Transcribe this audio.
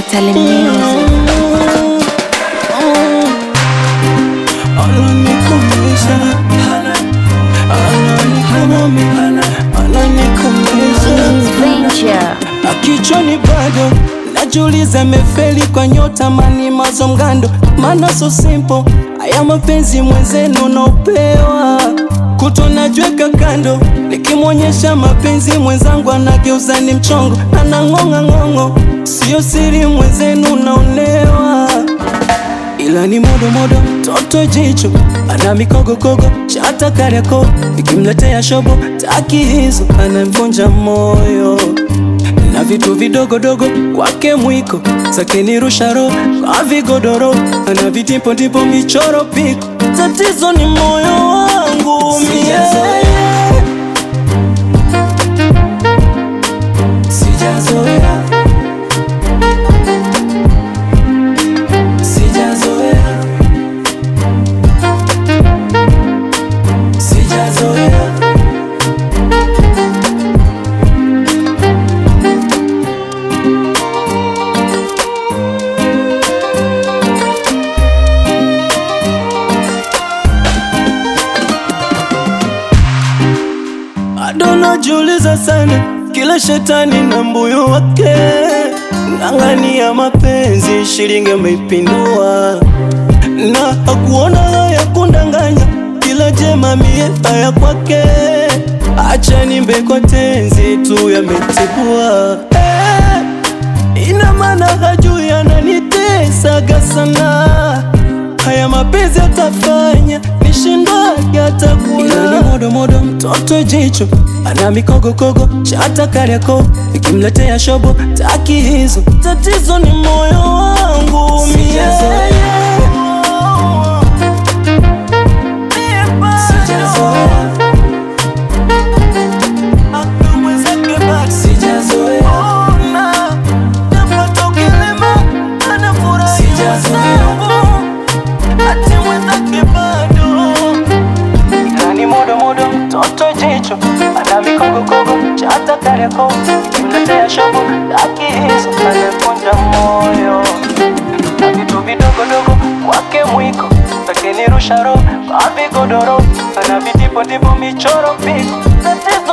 Italy music. Kichwani bado najiuliza, mefeli kwa nyota mani mazo mgando. Mana so simple, haya mapenzi mwenzenu naopewa kuto najweka kando. Nikimwonyesha mapenzi mwenzangu anageuza ni mchongo. Anangonga ngongo, sio siri mwenzenu naonewa. Ila ni modo modo, toto jicho, ana mikogo kogo, chata kareko. Nikimletea shobo, taki hizo, anamvunja moyo. Na vitu vidogo dogo, kwake mwiko, zake ni rusharo, kwa vigodoro. Ana vitimpo tipo michoro piko, tatizo ni moyo wangu mie. Sijazoea, sijazoea, sijazoea. Adona juliza sana, kila shetani na mbuyu wake. Ngangania mapenzi, shilingi ameipindua. Na hakuona haya kundanganya, kila jema mie haya kwake. Acha nimbe kwa tenzi tu yametibua. Ina maana hajui ananitesaga sana. Haya mapenzi atafanya nishindwage atakuwa. Ila ni modo modo, mtoto jicho, ana mikogo kogo, chata kareko. Nikimletea shobo, taki hizo, tatizo ni moyo wangu mie. Toto jicho, ana mikogo kogo, chata kareko. Nikimletea shobo, taki hizo, anavunja moyo. Na vitu vidogo dogo, kwake mwiko, zake ni rusharo, kwa vigodoro. Ana vitipo tipo michoro piko, tatizo